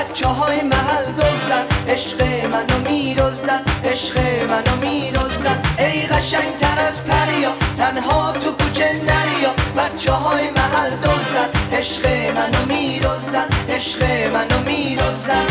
بچه های محل دزدن، عشق منو میدزدن، عشق منو میدزدن. ای قشنگ تر از پریا تنها تو کوچه نریا، بچه های محل دزدن، عشق منو میدزدن، عشق منو میدزدن.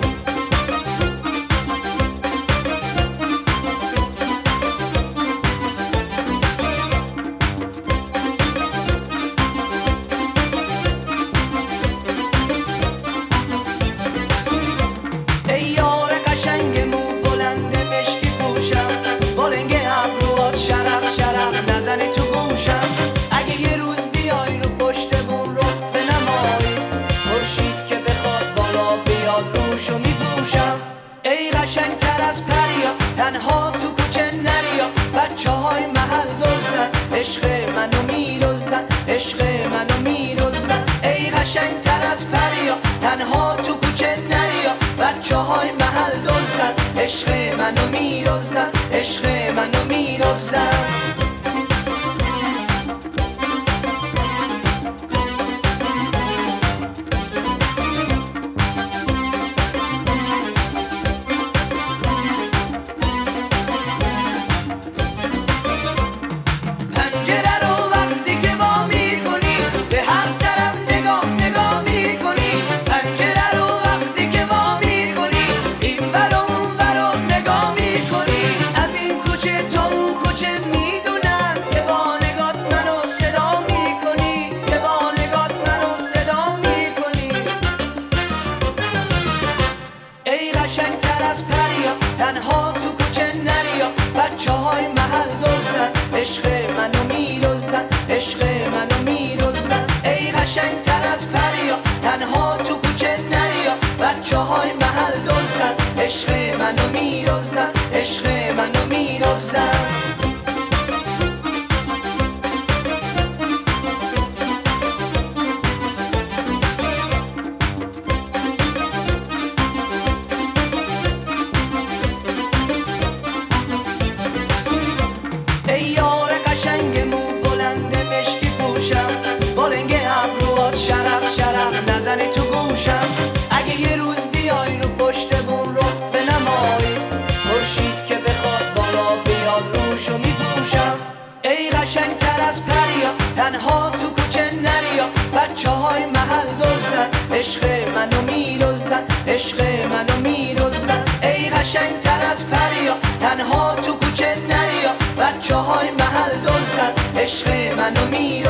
ای قشنگ تر از پریا تنها تو کوچه نریا، بچه های محل دزدن، عشق منو میدزدن، عشق منو میدزدن. ای قشنگ تر از پریا تنها تو کوچه نریا، بچه های محل دزدن، عشق منو میدزدن، عشق منو میدزدن. تنها تو کوچه نریا، بچه های محل دزدن، عشق منو میدزدن، عشق منو میدزدن. ای قشنگ تر از پریا تنها تو کوچه نریا، بچه های محل دزدن، عشق منو میدزدن، عشق منو میدزدن. نزنی تو گوشم اگه یه روز بیای رو پشتمون رو بنمایی، خورشید که بخواد بالا بیاد روشو میپوشم. ای قشنگ تر از پریا تنها تو کوچه نریا، بچه های محل دزدن، عشق منو میدزدن، عشق منو میدزدن. ای قشنگ تر از پریا تنها تو کوچه نریا، بچه های محل دزدن، عشق منو میدزدن.